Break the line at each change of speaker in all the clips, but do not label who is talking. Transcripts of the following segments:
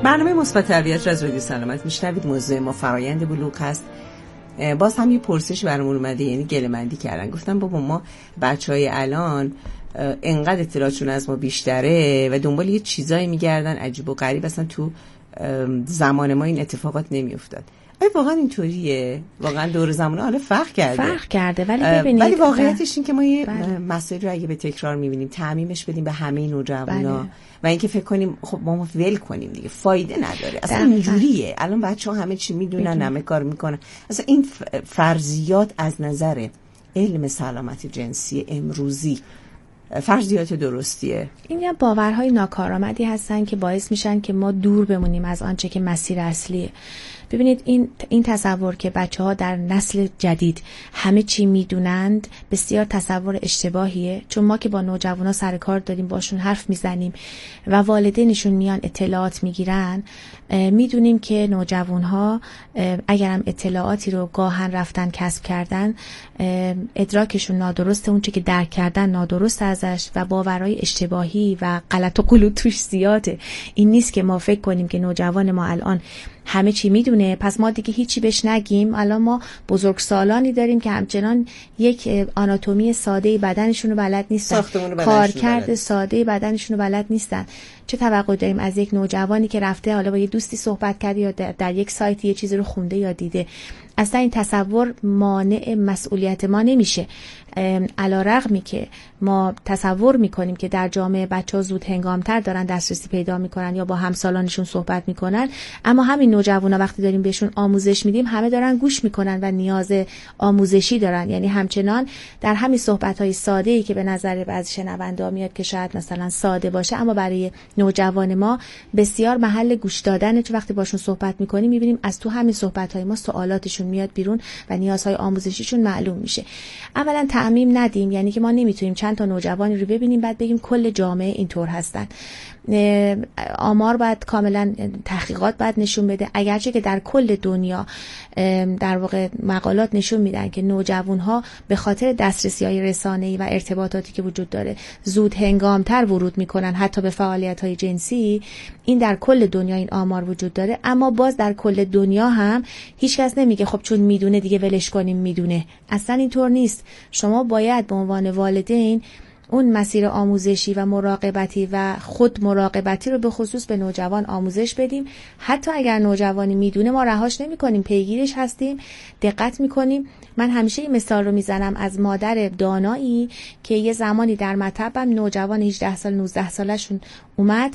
برنامه مثبت تربیت از رادیو سلامت میشنوید. موضوع ما فرایند بلوغ هست. باز هم یه پرسش برامون اومده، یعنی گله‌مندی کردن، گفتن بابا ما بچهای الان انقدر اطلاعاتشون از ما بیشتره و دنبال یه چیزایی میگردن عجیب و غریب، اصلا تو زمان ما این اتفاقات نمیافتاد. آیا واقعا اینطوریه؟ واقعا دور زمان حالا فرق کرده
ولی ببینید،
ولی واقعیتش این که ما یه مسائل رو اگه به تکرار میبینیم تعمیمش بدیم به همه نوجوانا و اینکه فکر کنیم خب ما ول کنیم دیگه فایده نداره. اصلا اینجوریه. الان بچه‌ها همه چی میدونن، همه کار میکنن. اصلا این فرضیات از نظر علم سلامت جنسی امروزی فرضیات درستیه؟
این یا باورهای ناکارآمدی هستن که باعث میشن که ما دور بمونیم از آنچه که مسیر اصلیه. ببینید این تصور که بچه‌ها در نسل جدید همه چی میدونند بسیار تصور اشتباهیه، چون ما که با نوجوانا سر کار داریم، باشون حرف میزنیم و والدینشون میان اطلاعات میگیرن، میدونیم که نوجوانها اگرم اطلاعاتی رو گاهن رفتن کسب کردن، ادراکشون نادرسته، اون چه که درک کردن نادرست ازش و باورهای اشتباهی و غلط و غلط توش زیاده. این نیست که ما فکر کنیم که نوجوان ما الان همه چی میدونه پس ما دیگه هیچی بهش نگیم. الان ما بزرگسالانی داریم که همچنان یک آناتومی ساده بدنشون رو بلد نیستن، کارکرد ساده بدنشون رو بلد نیستن. چه توقع داریم از یک نوجوانی که رفته حالا با یه دوستی صحبت کرده یا در یک سایت یه چیزی رو خونده یا دیده؟ اصلا این تصور مانع مسئولیت ما نمیشه. علی‌رغمی که ما تصور میکنیم که در جامعه بچه‌ها زود هنگامتر دارن دسترسی پیدا میکنن یا با همسالانشون صحبت میکنن، اما همین نوجوانا وقتی داریم بهشون آموزش میدیم همه دارن گوش میکنن و نیاز آموزشی دارن. یعنی همچنان در همین صحبت‌های ساده‌ای که به نظر بعضی شنوندا میاد که شاید مثلا ساده باشه، اما برای نوجوان ما بسیار محل گوش دادنه. چون وقتی باشون صحبت میکنیم میبینیم از تو همین صحبت‌های ما سوالاتشون میاد بیرون و نیازهای آموزشیشون معلوم میشه. اولا تعمیم ندیم، یعنی که ما نمیتونیم چند تا نوجوانی رو ببینیم بعد بگیم کل جامعه اینطور هستن. آمار باید کاملا، تحقیقات باید نشون بده، اگرچه که در کل دنیا در واقع مقالات نشون میدن که نوجوانها به خاطر دسترسی‌های رسانه‌ای و ارتباطاتی که وجود داره زود هنگامتر ورود میکنن حتی به فعالیت‌های جنسی. این در کل دنیا این آمار وجود داره، اما باز در کل دنیا هم هیچ کس نمیگه خب چون میدونه دیگه ولش کنیم میدونه. اصلا اینطور نیست. شما باید به عنوان والدین اون مسیر آموزشی و مراقبتی و خود مراقبتی رو به خصوص به نوجوان آموزش بدیم. حتی اگر نوجوانی میدونه ما رهاش نمی کنیم، پیگیرش هستیم، دقت میکنیم. من همیشه این مثال رو میزنم از مادر دانایی که یه زمانی در مطبم نوجوان 18 سال 19 سالشون اومد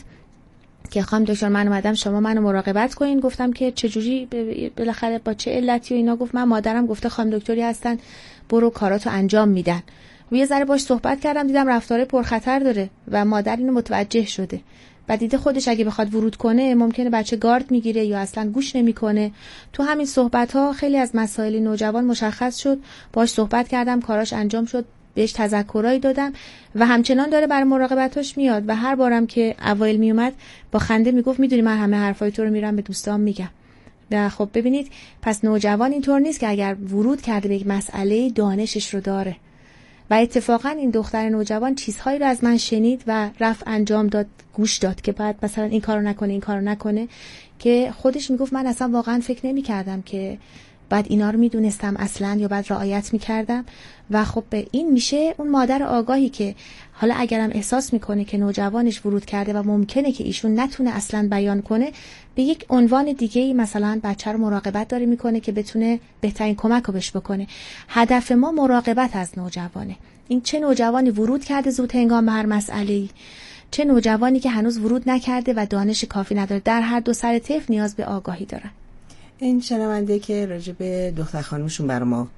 که خانم دکتر من اومدم شما منو مراقبت کنین. گفتم که چجوری، بالاخره با چه علتی و اینا؟ گفت من مادرم گفته خانم دکتری هستن برو کاراتو انجام میدن. و یه ذره باش صحبت کردم، دیدم رفتار پرخطر داره و مادر اینو متوجه شده و دیده خودش اگه بخواد ورود کنه ممکنه بچه گارد میگیره یا اصلا گوش نمیکنه. تو همین صحبت ها خیلی از مسائل نوجوان مشخص شد، باش صحبت کردم، کاراش انجام شد، بهش تذکرایی دادم و همچنان داره برای مراقبتاش میاد و هر بارم که اوایل میومد با خنده میگفت میدونی من همه حرفای تو رو میرم به دوستام میگم. و خب ببینید، پس نوجوان اینطور نیست که اگر ورود کرده به یک مسئله دانشش رو داره. و اتفاقا این دختر نوجوان چیزهایی رو از من شنید و رفت انجام داد، گوش داد که بعد مثلا این کارو نکنه این کارو نکنه، که خودش میگفت من اصلا واقعا فکر نمی کردم که بعد اینا رو میدونستم اصلا یا بعد رعایت میکردم. و خب این میشه اون مادر آگاهی که حالا اگرم احساس میکنه که نوجوانش ورود کرده و ممکنه که ایشون نتونه اصلا بیان کنه، به یک عنوان دیگه‌ای مثلا بچه رو مراقبت داره میکنه که بتونه بهترین کمک رو بهش بکنه. هدف ما مراقبت از نوجوانه. این چه نوجوانی ورود کرده زود هنگام به هر مسئله‌ای، چه نوجوانی که هنوز ورود نکرده و دانش کافی نداره. در هر دو سر طیف نیاز به آگاهی دارن.
این شنونده که راجع به دختر خانمشون برای ما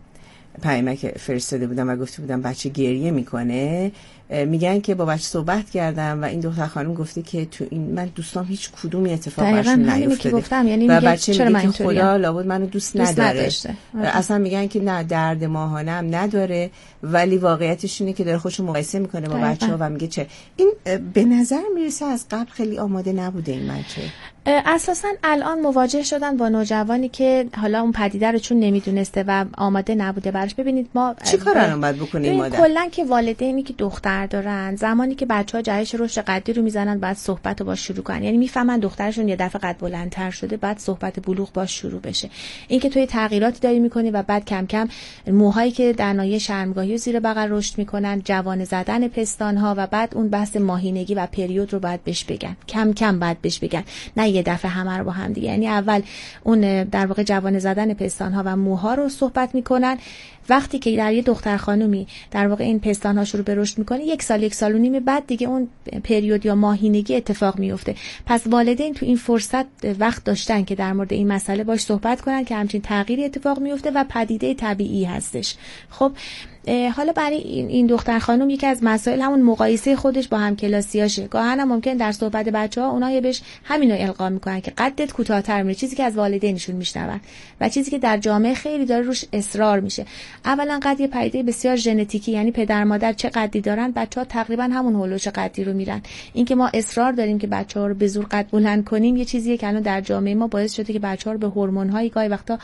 پیامک فرستاده بودم و گفته بودم بچه گریه میکنه، میگن که با بچه صحبت کردم و این دختر خانم گفته که تو این من دوستام هیچ کدومی اتفاق براشون نیفتاده.
یعنی
و بچه
چرا
میگه که خدا لابد منو دوست نداره. اصلا میگن که نه درد ماهانه هم نداره، ولی واقعیتش اینه که داره خودشو مقایسه میکنه با بچه‌ها و میگه چه این به نظر میرسه از قبل خیلی آماده نبوده این بچه.
اساساً الان مواجه شدن با نوجوانی که حالا اون پدیده رو چون نمیدونسته و آماده نبوده براش. ببینید ما
چی کار الان باید بکنیم مادر؟
کلاً که والدینی که دختر دارن زمانی که بچه‌ها جهش رشد قدی رو میزنن بعد صحبت رو باش شروع کنن، یعنی میفهمن دخترشون یه دفعه قد بلندتر شده بعد صحبت بلوغ باش شروع بشه. این که توی تغییراتی داری میکنی و بعد کم کم موهایی که در ناحیه شرمگاهی و زیر بغل رشد میکنن، جوانه زدن پستانها و بعد اون بحث ماهینگی و پریود رو بعد بهش بگن، کم کم بعد بهش بگن، نه یه دفعه همه رو با هم دیگه. یعنی اول اون در واقع جوانه زدن پستانها و موها رو صحبت میکنن. وقتی که در یه دختر خانومی در واقع این پستان‌ها شروع به رشد میکنه، 1 سال 1 سال و نیم بعد دیگه اون پریود یا ماهینگی اتفاق میفته. پس والدین تو این فرصت وقت داشتن که در مورد این مسئله باش صحبت کنن که همچین تغییری اتفاق میفته و پدیده طبیعی هستش. خب حالا برای این دختر خانم یکی از مسائل همون مقایسه خودش با همکلاسیاشه. گاهن هم ممکن در صحبت بچه‌ها اونها یه بهش همینو القا میکنن که قدت کوتاه‌تر میشه، چیزی که از والدینشون میشنون و چیزی که در جامعه خیلی داره روش اصرار میشه. اولا قد یه پدیده بسیار ژنتیکی، یعنی پدر مادر چه قدی دارن بچه‌ها تقریبا همون هولوش قدی رو میرن. اینکه ما اصرار داریم که بچه‌ها رو به زور قد بلند کنیم یه چیزیه که الان در جامعه ما باعث شده که بچه‌ها رو به هورمون‌های گاهی وقتا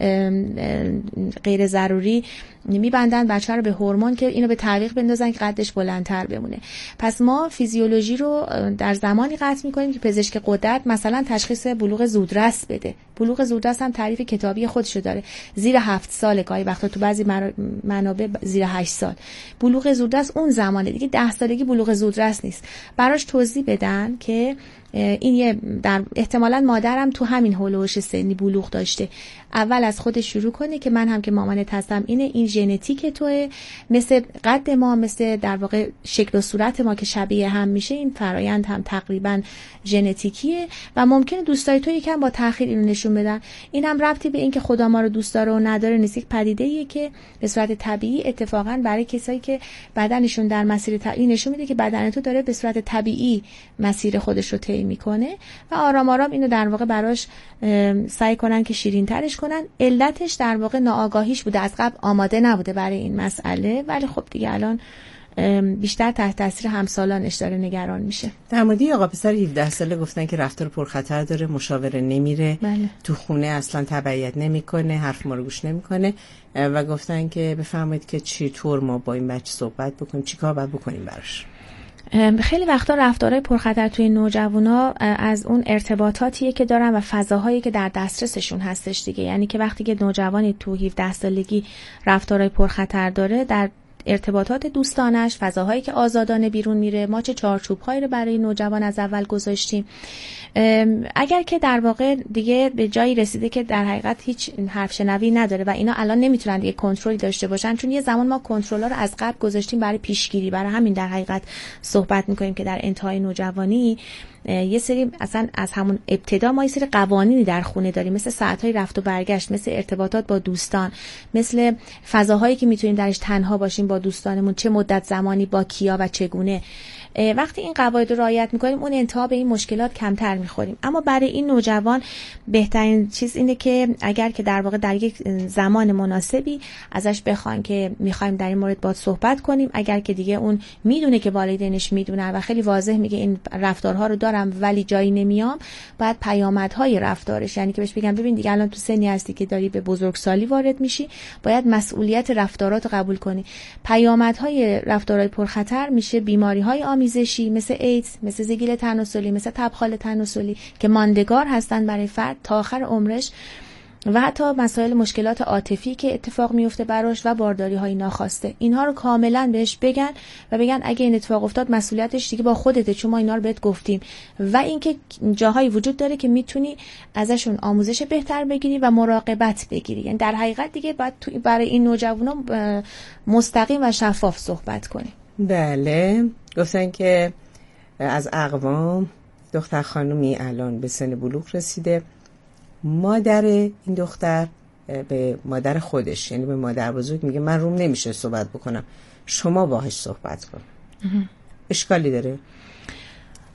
غیر ضروری میبندن بچه رو به هورمون که اینو به تعویق بندازن که قدش بلندتر بمونه. پس ما فیزیولوژی رو در زمانی قطع میکنیم که پزشک قدرت مثلا تشخیص بلوغ زودرس بده. بلوغ زودرس هم تعریف کتابی خودشو داره، زیر 7 سال، گاهی وقتا تو بعضی منابع زیر 8 سال. بلوغ زودرس اون زمانه دیگه، 10 سالگی بلوغ زودرس نیست. براش توضیح بدن که این یه در احتمالاً مادرم تو همین هولوش سنی بلوغ داشته. اول از خودش شروع کنه که من هم که مامانت هستم، این ژنتیک توئه، مثل قد ما، مثل در واقع شکل و صورت ما که شبیه هم میشه، این فرایند هم تقریبا ژنتیکیه و ممکنه دوستای تو یکم با تأخیر اینو نشون بدن. این هم ربطی به این که خدا ما رو دوست داره و نداره نیست، یک پدیده‌ایه که به صورت طبیعی اتفاقا برای کسایی که بدنشون در مسیر طبیعی نشون میده که بدن تو داره به صورت طبیعی مسیر خودش رو طی میکنه و آرام آرام اینو در واقع براش سعی کنن که شیرین ترش کنن. علتش در واقع ناآگاهیش بوده، از قبل آماده نبوده برای این مسئله، ولی خب دیگه الان بیشتر تحت تاثیر همسالانش داره نگران میشه.
در مورد آقا پسر 17 ساله گفتن که رفتار پرخطر داره، مشاوره نمیره،
بله.
تو خونه اصلا تبعیت نمیکنه، حرف ما رو گوش نمیکنه و گفتن که بفرمایید که چطور ما با این بچه صحبت بکنیم، چیکار باید بکنیم براش.
خیلی وقتا رفتارهای پرخطر توی نوجوانا از اون ارتباطاتیه که دارن و فضاهایی که در دسترسشون هستش دیگه. یعنی که وقتی که نوجوانی تو 17 سالگی رفتارهای پرخطر داره، در ارتباطات دوستانش، فضاهایی که آزادانه بیرون میره، ما چه چارچوب‌هایی رو برای نوجوان از اول گذاشتیم. اگر که در واقع دیگه به جایی رسیده که در حقیقت هیچ حرف شنوی نداره و اینا الان نمیتونن دیگه کنترلی داشته باشن، چون یه زمان ما کنترل‌ها رو از قبل گذاشتیم برای پیشگیری، برای همین در حقیقت صحبت میکنیم که در انتهای نوجوانی یه سری اصلا از همون ابتدا ما یه سری قوانینی در خونه داریم، مثل ساعت‌های رفت و برگشت، مثل ارتباطات با دوستان، مثل فضاهایی که میتونیم درش تنها باشیم با دوستانمون، چه مدت زمانی، با کیا و چگونه. وقتی این قواعد رو رعایت میکنیم اون انتها به این مشکلات کمتر میخوریم. اما برای این نوجوان بهترین چیز اینه که اگر که در واقع در یک زمان مناسبی ازش بخوایم که میخوایم در این مورد باهات صحبت کنیم، اگر که دیگه اون میدونه که والدینش میدونن و خیلی واضح میگه این رفتارها رو دارم ولی جایی نمیام، باید پیامدهای رفتارش، یعنی که بهش بگم ببین دیگه الان تو سنی هستی که داری به بزرگسالی وارد میشی، باید مسئولیت رفتارات رو قبول کنی. پیامدهای رفتارهای پرخطر میشه بیماری‌های آمیزشی مثل ایدز، مثل زگیل تناسلی، مثل تبخال تناسلی که ماندگار هستن برای فرد تا آخر عمرش، و حتی مسائل مشکلات عاطفی که اتفاق میفته براش و بارداری‌های ناخواسته. اینها رو کاملا بهش بگن و بگن اگه این اتفاق افتاد مسئولیتش دیگه با خودته، چون ما اینا رو بهت گفتیم، و اینکه جاهایی وجود داره که میتونی ازشون آموزش بهتر بگیری و مراقبت بگیری. یعنی در حقیقت دیگه باید برای این نوجوانا مستقیم و شفاف صحبت کنی.
بله، گفتن که از اقوام دختر خانومی الان به سن بلوغ رسیده، مادر این دختر به مادر خودش، یعنی به مادر بزرگ میگه من روم نمیشه صحبت بکنم، شما باهاش صحبت کن. اشکالی داره؟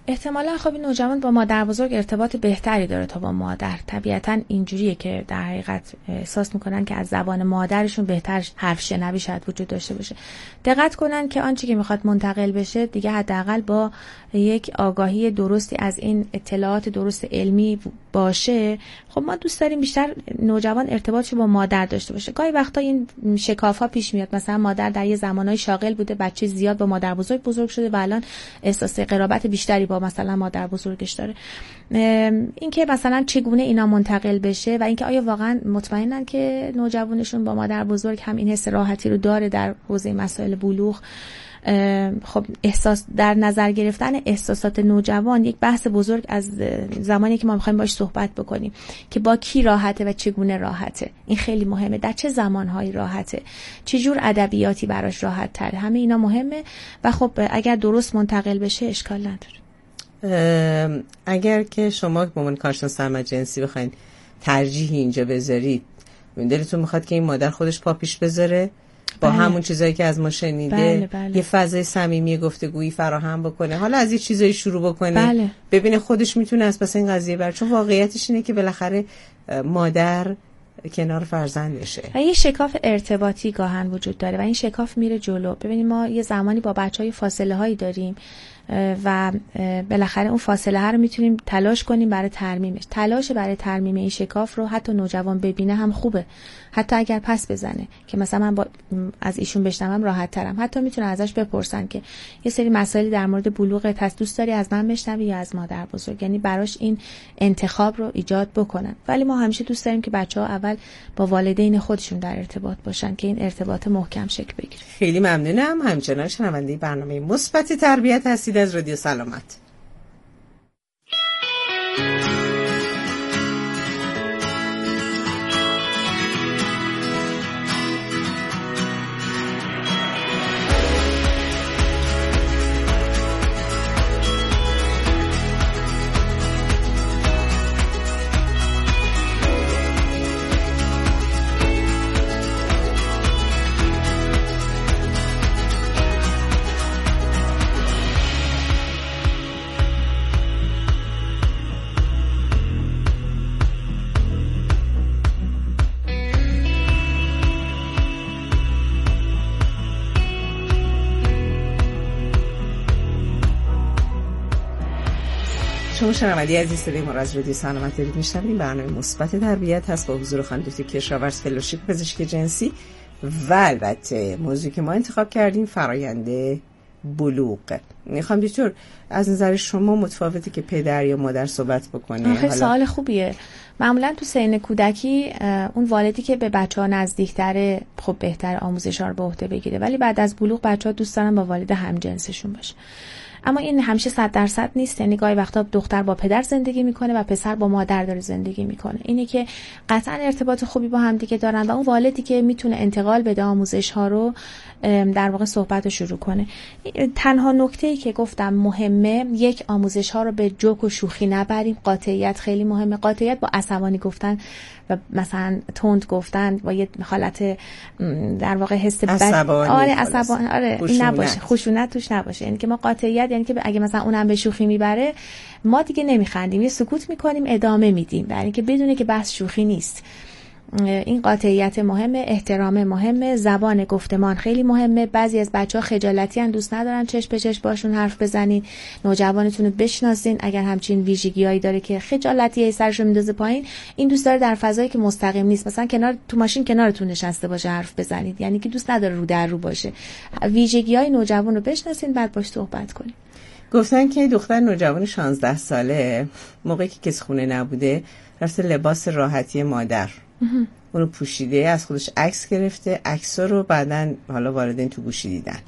احتمالا خب این نوجوان با مادر بزرگ ارتباط بهتری داره تا با مادر. طبیعتا اینجوریه که در حقیقت احساس میکنن که از زبان مادرشون بهتر حرف شنوی شاید وجود داشته باشه. دقت کنن که آنچه که میخواد منتقل بشه دیگه حداقل با یک آگاهی درستی از این اطلاعات درست علمی باشه. خب ما دوست داریم بیشتر نوجوان ارتباطش با مادر داشته باشه. گاهی وقتا این شکاف‌ها پیش میاد، مثلا مادر در یه زمانهای شاغل بوده، بچه زیاد با مادر بزرگ شده و الان احساس قرابت بیشتری با مثلا مادر بزرگش داره. این که مثلا چگونه اینا منتقل بشه و اینکه آیا واقعا مطمئنن که نوجوانشون با مادر بزرگ هم این حس راحتی رو داره در حوزه مسائل بلوغ. خب احساس در نظر گرفتن احساسات نوجوان یک بحث بزرگ از زمانی که ما می‌خوایم باهاش صحبت بکنیم که با کی راحته و چگونه راحته. این خیلی مهمه، در چه زمانهایی راحته، چه جور ادبیاتی براش راحت تره. همه اینا مهمه و خب اگر درست منتقل بشه اشکال نداره.
اگر که شما به عنوان کارشناس سلامت جنسی بخواید ترجیحی اینجا بذارید، دلتون میخواد که این مادر خودش پا پیش بذاره با همون چیزایی که از ما شنیده، یه فضای صمیمی گفتگویی فراهم بکنه، حالا از یه چیزایی شروع بکنه، ببینه خودش میتونه از پس این قضیه چون واقعیتش اینه که بالاخره مادر کنار فرزندشه
و یه شکاف ارتباطی گاهن وجود داره و این شکاف میره جلو. ببینید ما یه زمانی با بچهای فاصله هایی داریم و بالاخره اون فاصله ها رو میتونیم تلاش کنیم برای ترمیمش. تلاش برای ترمیم این شکاف رو حتی نوجوان ببینه هم خوبه، حتی اگر پس بزنه که مثلا من از ایشون بشنوم راحت ترم. حتی میتونه ازش بپرسن که یه سری مسائلی در مورد بلوغت هست، دوست داری از من بشنوی یا از مادر بزرگ، یعنی براش این انتخاب رو ایجاد بکنن. ولی ما همیشه دوست داریم که بچه‌ها اول با والدین خودشون در ارتباط باشن که این ارتباط محکم شکل بگیره.
خیلی ممنونم. همچنان شنونده برنامه مثبت تربیت هستید از رادیو سلامت. شما شنونده عزیز صدای ما از رادیو سلامت دارید میشنوید. برنامه مثبت تربیت هست با حضور خانم دکتر کشاورز، فلوشیپ پزشکی جنسی و البته موضوعی که ما انتخاب کردیم فرآیند بلوغ. میخوام دکتر از نظر شما متفاوته که پدر یا مادر صحبت بکنه؟
خیلی سوال خوبیه. معمولا تو سن کودکی اون والدی که به بچه‌ها نزدیک‌تره خب بهتر آموزش‌ها رو به عهده بگیره، ولی بعد از بلوغ بچه‌ها دوست دارن با والد همجنسشون باشه. اما این همیشه 100% نیست. یعنی گاهی وقتا دختر با پدر زندگی میکنه و پسر با مادر داره زندگی میکنه. اینه که قطعا ارتباط خوبی با هم دیگه دارن و اون والدی که میتونه انتقال بده آموزش ها رو در واقع صحبت رو شروع کنه. تنها نکته‌ای که گفتم مهمه، یک، آموزش ها رو به جوک و شوخی نبریم. قاطعیت خیلی مهمه. قاطعیت با عصبانی گفتن و مثلا تند گفتن با یه حالت در واقع حس بد، عصبانی این نباشه، خشونت توش نباشه. یعنی که ما قاطعیت یعنی که اگه مثلا اونم به شوخی میبره ما دیگه نمیخندیم، یه سکوت میکنیم، ادامه میدیم، برای اینکه بدونه که بحث شوخی نیست. این قاطعیت مهمه، احترام مهمه، زبان گفتمان خیلی مهمه. بعضی از بچه‌ها خجالتی ان، دوست ندارن چشم به چشم باشون حرف بزنین. نوجوانتون رو بشناسین اگر همچین ویژگیایی داره که خجالتی سرشو میندازه پایین، این دوست داره در فضایی که مستقیم نیست، مثلا تو ماشین کنارتون نشسته باشه حرف بزنید، یعنی که دوست نداره رو در رو باشه. ویژگی‌های نوجوان رو بشناسین بعد باش صحبت کنین.
گفتن که دختر نوجوان 16 ساله موقعی که کسی خونه نبوده رفته لباس راحتی مادر اونو پوشیده، از خودش عکس گرفته، عکس‌ها رو بعدن حالا والدین تو گوشی دیدن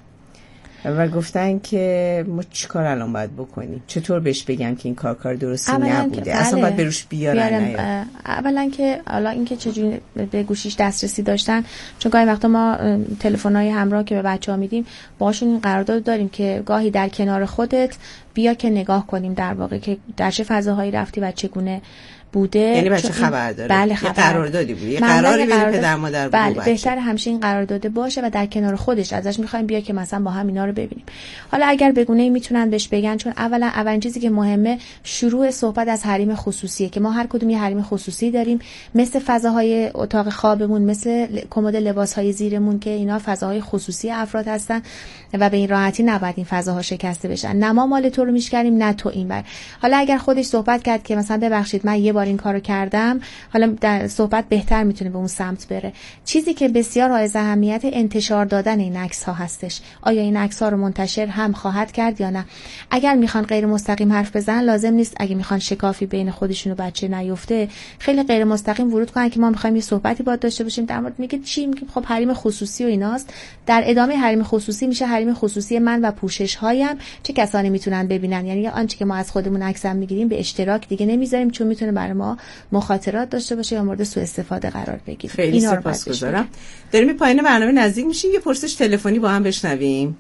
و گفتن که ما چیکار الان باید بکنیم؟ چطور بهش بگم که این کار درستی نبوده؟ اصلا باید بروش بیارن.
اولا که حالا اینکه چجوری به گوشیش دسترسی داشتن، چون گاهی وقتا ما تلفن‌های همراه که به بچه‌ها میدیم باهاشون این قرارداد داریم که گاهی در کنار خودت بیا که نگاه کنیم در واقع که در چه فضاهایی رفتی و چگونه بوده.
یعنی بچه خبر داره؟
بله،
یه قراردادی بود، یه قراری بین پدر مادر بود.
بله، بهتر همشه این قرارداد باشه و در کنار خودش ازش میخوایم بیا که مثلا با هم اینا رو ببینیم. حالا اگر بگونه میتونن بهش بگن، چون اولین چیزی که مهمه شروع صحبت از حریم خصوصیه که ما هر کدوم یه حریم خصوصی داریم، مثل فضاهای اتاق خوابمون، مثل کمد لباسهای زیرمون که اینا فضاهای خصوصی افراد هستن و به این راحتی نباید این فضاها شکسته بشن. نه ما مال تو رو میشکنیم نه تو این بر. حالا اگر خودش صحبت کرد که مثلا ببخشید من یه بار این کارو کردم، حالا در صحبت بهتر میتونه به اون سمت بره. چیزی که بسیار حائز اهمیت انتشار دادن این عکس ها هستش. آیا این عکس ها رو منتشر هم خواهد کرد یا نه؟ اگر میخوان غیر مستقیم حرف بزنن لازم نیست، اگه میخوان شکافی بین خودشون و بچه نیفته خیلی غیر مستقیم ورود کنن که ما میخوایم یه صحبتی باهات داشته باشیم در مورد میگه چی، میگه خب حریم خصوصی و ایناست. در ادامه حریم خصوصی میشه حریم خصوصی من و پوشش هایم، چه کسانی میتونن ببینن. یعنی آنچه که ما از خودمون عکسم میگیریم به اشتراک دیگه نمیذاریم، چون میتونه برای ما مخاطرات داشته باشه یا مورد سوء استفاده قرار بگیره.
خیلی سپاسگزارم. داریم پایان برنامه نزدیک میشیم، یه پرسش تلفنی با هم بشنویم.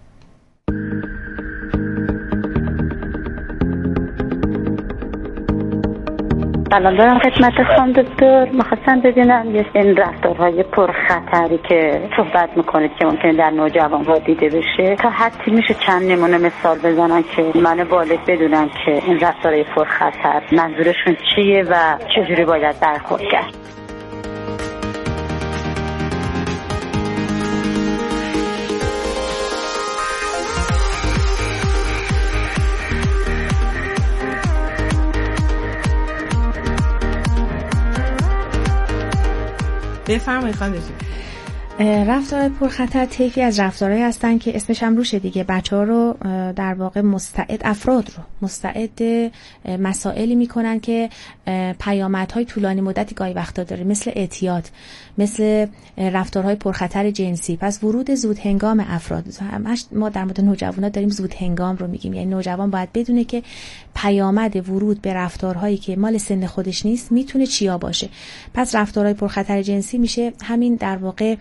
سلام دارم خدمت خانم دکتر. می‌خواستم بدونم این رفتارهای پرخطری که صحبت میکنید که ممکنه در نوجوان‌ها دیده بشه، تا حدی میشه چند نمونه مثال بزنن که من بالغ بدونم که این رفتارهای پرخطر منظورشون چیه و چجوری باید برخورد کرد؟
بفرمایید خانم.
رفتارهای پرخطر طیفی از رفتارهایی هستن که اسمش هم روشه دیگه. بچه‌ها رو در واقع افراد رو مستعد مسائلی میکنن که پیامدهای طولانی مدتی گاهی وقتا داره، مثل اعتیاد، مثل رفتارهای پرخطر جنسی. پس ورود زود هنگام افراد، ما در مورد نوجوانا داریم زود هنگام رو میگیم، یعنی نوجوان باید بدونه که پیامد ورود به رفتارهایی که مال سن خودش نیست میتونه چیا باشه. پس رفتارهای پرخطر جنسی میشه همین در واقع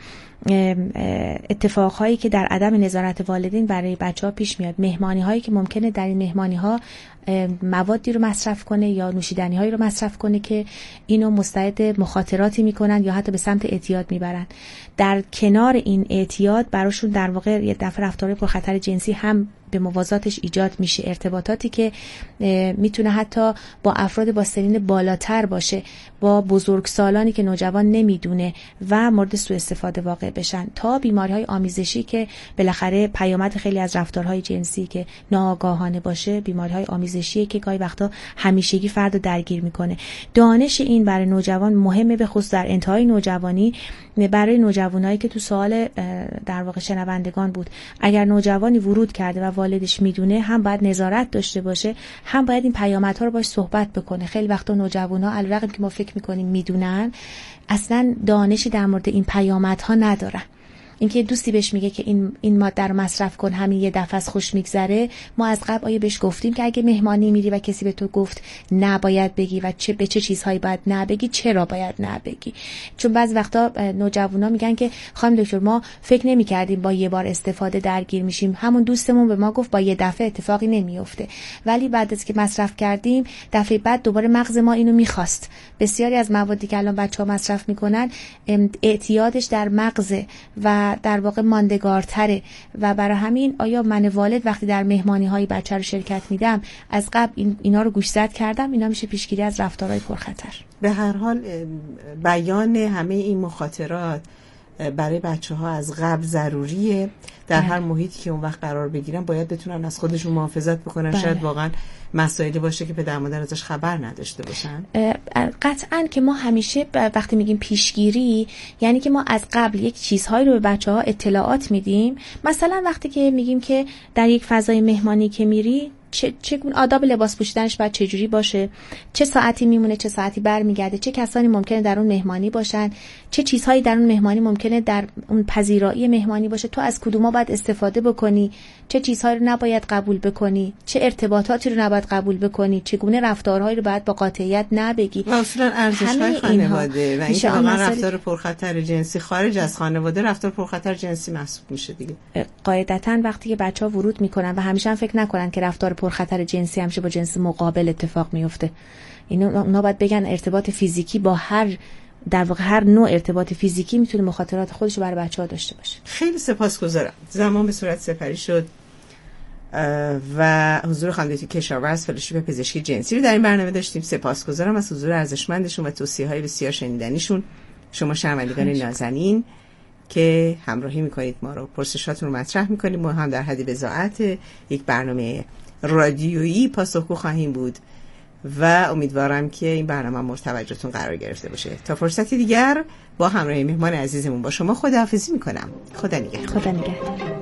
اتفاقهایی که در عدم نظارت والدین برای بچه‌ها پیش میاد، مهمانی‌هایی که ممکنه در این مهمانی‌ها موادی رو مصرف کنه یا نوشیدنی‌هایی رو مصرف کنه که اینو مستعد مخاطراتی میکنن یا حتی به سمت اعتیاد میبرن. در کنار این اعتیاد براشون در واقع یه دفعه رفتار پرخطر جنسی هم به موازاتش ایجاد میشه، ارتباطاتی که میتونه حتی با افراد با سنین بالاتر باشه، با بزرگسالانی که نوجوان نمیدونه و مورد سوء استفاده واقع بشن، تا بیماری‌های آمیزشی که بالاخره پیامد خیلی از رفتارهای جنسی که ناآگاهانه باشه، بیماری‌های آمیزشی که گاهی وقتا همیشگی فرد رو درگیر میکنه. دانش این برای نوجوان مهمه، به خصوص در انتهای نوجوانی. برای نوجوانایی که تو سوال در واقع شنوندگان بود، اگر نوجوانی ورود کرده و والدش میدونه، هم باید نظارت داشته باشه، هم باید این پیامدها رو باش صحبت بکنه. خیلی وقتا نوجوانا علیرغم که ما فکر میکنیم میدونن، اصلا دانشی در مورد این پیامدها ندارن. اینکه دوستی بهش میگه که این ماده رو مصرف کن همین یه دفعه از خوش میگذره، ما از قبل آیه بهش گفتیم که اگه مهمانی میری و کسی به تو گفت نباید بگی و به چه چیزهایی باید نبگی، چرا باید نبگی؟ چون بعضی وقتا نوجوانا میگن که خانم دکتر ما فکر نمی‌کردیم با یه بار استفاده درگیر میشیم، همون دوستمون به ما گفت با یه دفعه اتفاقی نمیفته، ولی بعد از که مصرف کردیم دفعه بعد دوباره مغز ما اینو میخواست. بسیاری از موادی که الان بچه‌ها مصرف میکنن اعتیادش در مغز و در واقع ماندگارتره و برای همین آیا من والد وقتی در مهمانی های بچه رو شرکت میدم از قبل اینا رو گوشزد کردم؟ اینا میشه پیشگیری از رفتارهای پرخطر.
به هر حال بیان همه این مخاطرات برای بچه ها از قبل ضروریه. در هر محیطی که اون وقت قرار بگیرن باید بتونن از خودشون محافظت بکنن. شاید واقعا مسائلی باشه که پدر مادر ازش خبر نداشته باشن.
قطعاً که ما همیشه وقتی میگیم پیشگیری یعنی که ما از قبل یک چیزهایی رو به بچه‌ها اطلاعات میدیم. مثلا وقتی که میگیم که در یک فضای مهمانی که میری چه آداب لباس پوشیدنش باید چه جوری باشه، چه ساعتی میمونه، چه ساعتی برمیگرده، چه کسانی ممکنه در اون مهمانی باشن، چه چیزهایی در اون مهمانی ممکنه در اون پذیرایی مهمانی باشه، تو از کدوما باید استفاده بکنی، چه چیزهایی رو نباید قبول بکنی، چه ارتباطاتی رو نباید قبول بکنی، چگونه رفتارهایی رو باید با قاطعیت نبگی.
و اصلا ارزش‌های خانواده و اینکه واقعا رفتار پرخطر جنسی خارج از خانواده رفتار پرخطر جنسی محسوب میشه دیگه.
قاعدتاً وقتی که بچه‌ها ورود میکنن و همیشه هم فکر نکنن که رفتار پرخطر جنسی همیشه با جنس مقابل اتفاق میفته. اینا باید بگن ارتباط فیزیکی با در واقع هر نوع ارتباط فیزیکی میتونه مخاطرات خودش رو برای بچه‌ها داشته باشه.
خیلی سپاسگزارم. زمان به صورت سپری شد و حضور خانم دکتر کشاورز فلوشیپ پزشکی جنسی رو در این برنامه داشتیم. سپاسگزارم از حضور ارزشمندشون و توصیه‌های بسیار شنیدنیشون. شما شنوندگان نازنین که همراهی میکنید ما رو، پرسشاتون رو مطرح میکنیم، ما هم در حد بضاعت یک برنامه رادیویی پاسخگو خواهیم بود و امیدوارم که این برنامه مورد توجهتون قرار گرفته باشه. تا فرصتی دیگر با همراهی مهمان عزیزمون با شما خداحافظی میکنم. خدا نگهدار.
خدا نگهدار.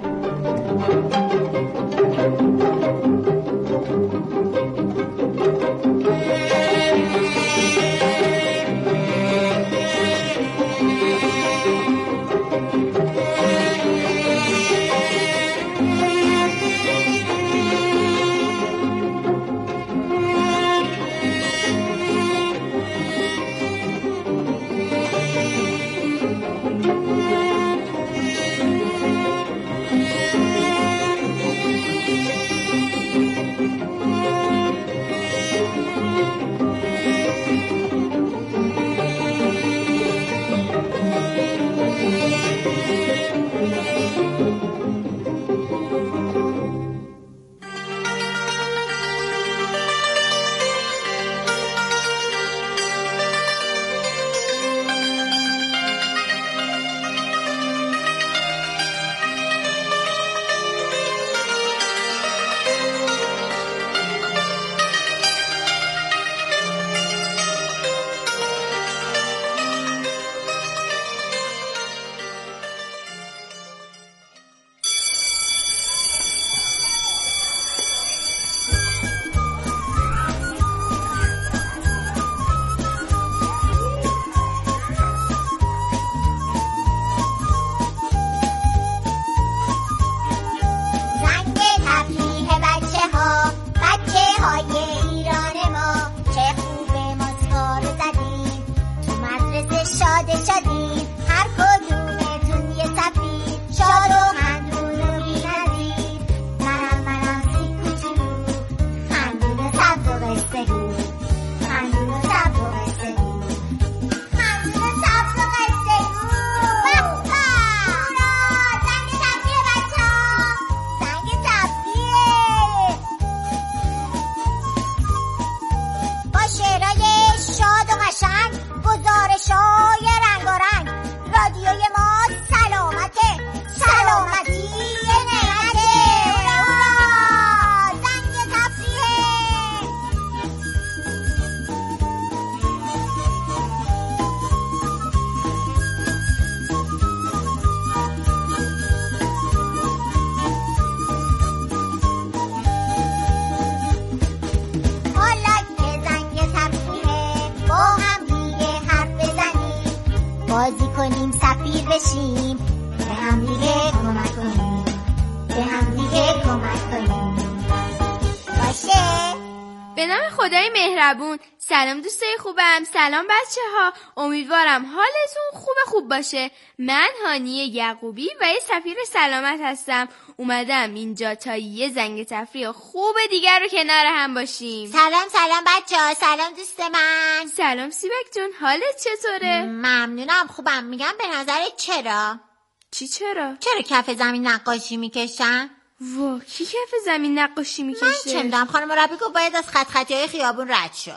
سلام دوستای خوبم، سلام بچه ها، امیدوارم حالتون خوب باشه. من هانی یعقوبی و یه سفیر سلامت هستم. اومدم اینجا تا یه زنگ تفریح خوب دیگر رو کنار هم باشیم.
سلام بچه ها، سلام دوست من.
سلام سیبک جون، حالت چطوره؟
ممنونم، خوبم. میگم به نظرت چرا؟
چی چرا
کف زمین نقاشی میکشن؟
وا، کی کف زمین نقاشی میکشه؟
من چه میدونم، خانم مربی گفت باید از خطیای خیابون رد شد.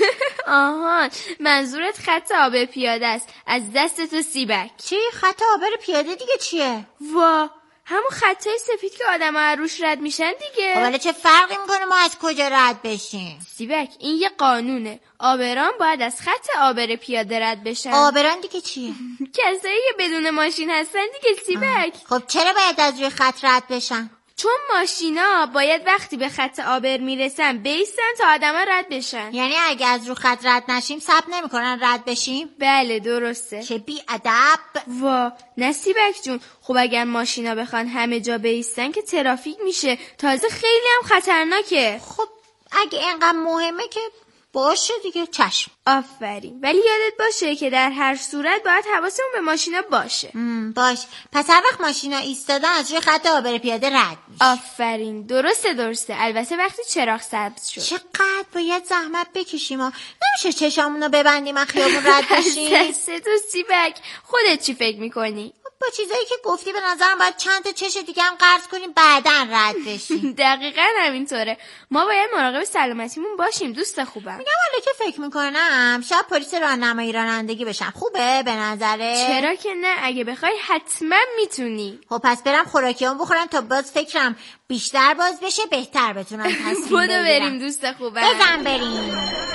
آهان، منظورت خط آبر پیاده است. از دست تو سیبک.
چی؟ خط آبر پیاده دیگه چیه؟
وا، همون خطای سفید که آدم‌ها روش رد میشن دیگه.
حالا چه فرقی میکنه ما از کجا رد بشیم؟
سیبک، این یه قانونه. آبران باید از خط آبر پیاده رد بشن.
آبران دیگه چیه؟
کسایی که بدون ماشین هستن دیگه سیبک.
خب چرا باید از روی خط رد بشن؟
چون ماشینا باید وقتی به خط آبر میرسن بیستن تا آدما رد بشن.
یعنی اگه از رو خط رد نشیم صبر نمیکنن رد بشیم؟
بله درسته.
چه بی ادب.
وا، نسیبک جون، خب اگر ماشینا بخوان همه جا بیستن که ترافیک میشه، تازه خیلی هم خطرناکه.
خب اگه اینقدر مهمه که باشه دیگه، چشم.
آفرین. ولی یادت باشه که در هر صورت باید حواسمون به ماشینا باشه.
باش. پس هر وقت ماشینا ایستادن از روی خط عابر پیاده رد میشه.
آفرین. درسته. البته وقتی چراغ سبز شد.
چقدر باید زحمت بکشیم ها. نمیشه چشامونو ببندیم و خیابون رد بشیم؟
دست تو سیبک. خودت چی فکر میکنی؟
با چیزایی که گفتی به نظرم باید چند تا چش دیگه هم قرض کنیم بعداً رد بشیم.
دقیقاً همینطوره. ما باید مراقب سلامتیمون باشیم دوست خوبم.
میگم حالا که فکر میکنم شاید پلیس راهنمایی رانندگی بشم. خوبه به نظره؟
چرا که نه، اگه بخوای حتما میتونی.
خب پس برم خوراکیام بخورم تا باز فکرم بیشتر باز بشه، بهتر بتونم تصمیم بگیرم.
بودو بریم دوست خوبم.
بزن بریم.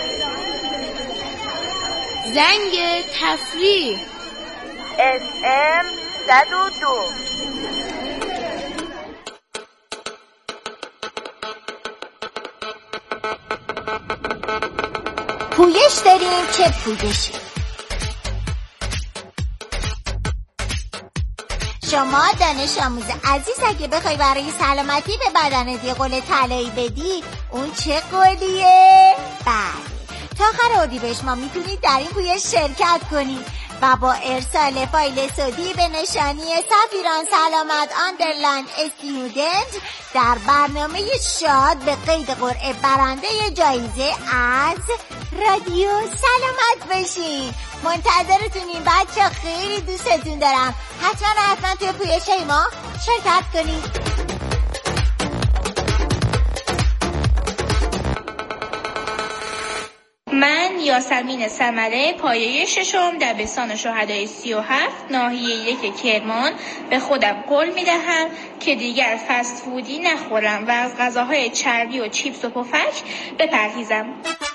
زنگ تفریح
SM 102.
پویش داریم چه پویشی؟ شما دانش آموز عزیز اگه بخوای برای سلامتی به بدنت یه قول طلایی بدی، اون چه قولیه؟ بله، تا آخر اردیبهشت ما میتونید در این پویش شرکت کنید و با ارسال فایل صوتی به نشانی سفیران سلامت آندرلاین استودنت در برنامه شاد به قید قرعه برنده جایزه از رادیو سلامت بشین. منتظرتونیم بچه، خیلی دوستتون دارم. حتما توی پویش ما شرکت کنید.
من یاسمین ثمره، پایه ششم دبستان شهدای 37 ناحیه 1 کرمان، به خودم قول میدهم که دیگر فست فودی نخورم و از غذاهای چربی و چیپس و پفک بپرهیزم.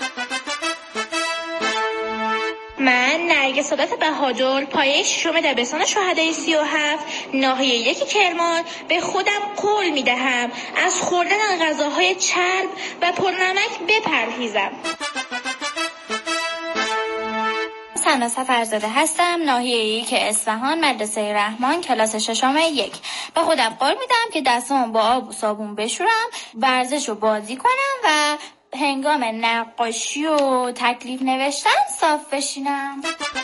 من نرگس سادات بهادر، پایه ششم دبستان شهدای 37 ناحیه 1 کرمان، به خودم قول میدهم از خوردن غذاهای چرب و پرنمک بپرهیزم.
سنا سفرزاده هستم، ناحیه 1 اصفهان، مدرسه رحمان، کلاس ششم 1. به خودم قول میدم که دستامو با آب و صابون بشورم، ورزش و بازی کنم و هنگام نقاشی و تکلیف نوشتن صاف بشینم.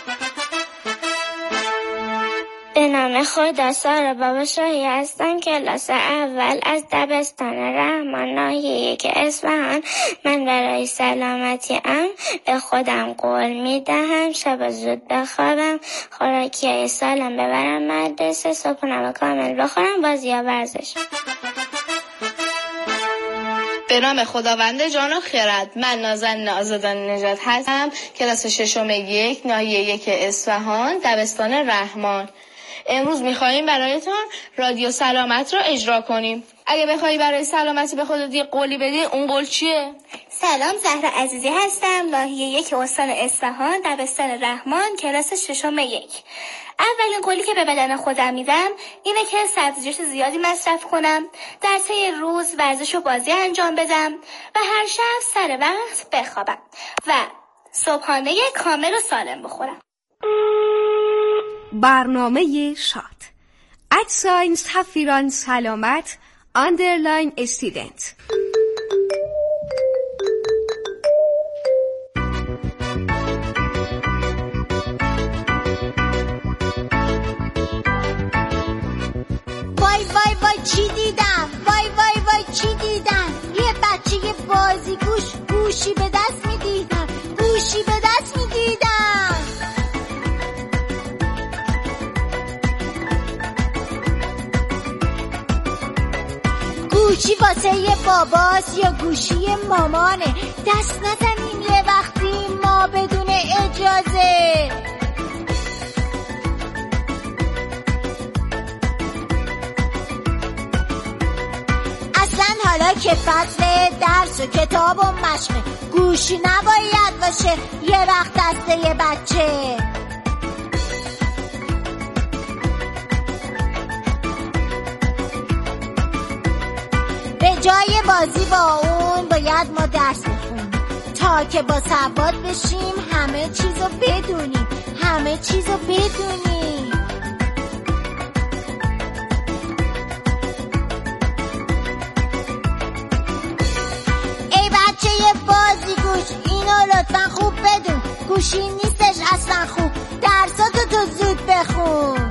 به نام خدا، سارا بابا شاهی هستم، کلاس اول از دبستان رحمان ناحیه 1 اصفهان. من برای سلامتیم به خودم قول میدهم شب زود بخوابم، خوراکیای سالم ببرم مدرسه، صبحونه کامل بخورم، بازی یا ورزش.
به نام خداوند جان و خرد، من نازن آزادان نژاد هستم، کلاس ششم 1 ناحیه 1 اصفهان دبستان رحمان. امروز میخواییم برایتون رادیو سلامت رو اجرا کنیم. اگه بخوای برای سلامتی به خودت یه قولی بدی، اون قول چیه؟
سلام، زهرا عزیزی هستم، ناحیه 1 استان اصفهان دبستان رحمان، کلاس ششم 1. اولین قولی که به بدن خودم میدم اینه که سبزیجات زیادی مصرف کنم، در طی روز ورزش و بازی انجام بدم و هر شب سر وقت بخوابم و صبحانه کامل و سالم بخورم.
برنامه شاد @ سفیران سلامت آندرلاین استودنت.
وای چی دیدم، وای چی دیدم، یه بچه بازی گوشی به دست میدیدم، گوشی به دست میدیدم. گوشی واسه یه باباست یا گوشی مامانه؟ دست نزنیم یه وقتی ما بدون اجازه. اصلا حالا که فصل درس و کتاب و مشقه، گوشی نباید باشه یه وقت دسته یه بچه. به جای بازی با اون باید ما درس بخونیم تا که با سواد بشیم، همه چیزو بدونیم، همه چیزو بدونیم. ای بچه بازی گوش، اینو گوشی نیستش اصلا خوب، درساتو تو زود بخون.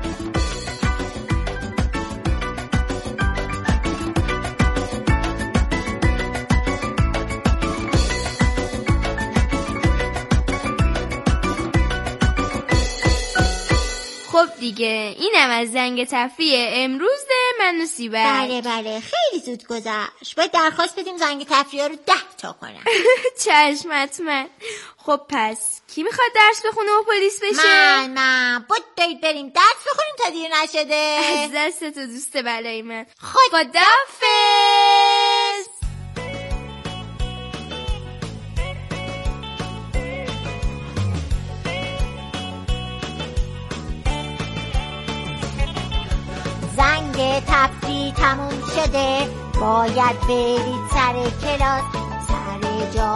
خب دیگه اینم از زنگ تفریح امروز من و سیبک.
بله خیلی زود گذشت. باید درخواست بدیم زنگ تفریح رو 10 تا کنم.
چشم حتما. خب پس کی میخواد درس بخونه و پلیس بشه؟
من باید بریم درس بخونیم تا دیر نشده.
از دست تو دوست بلای من.
خداحافظ. زنگ تفریح تموم شده، باید برید سر کلاس. سر جا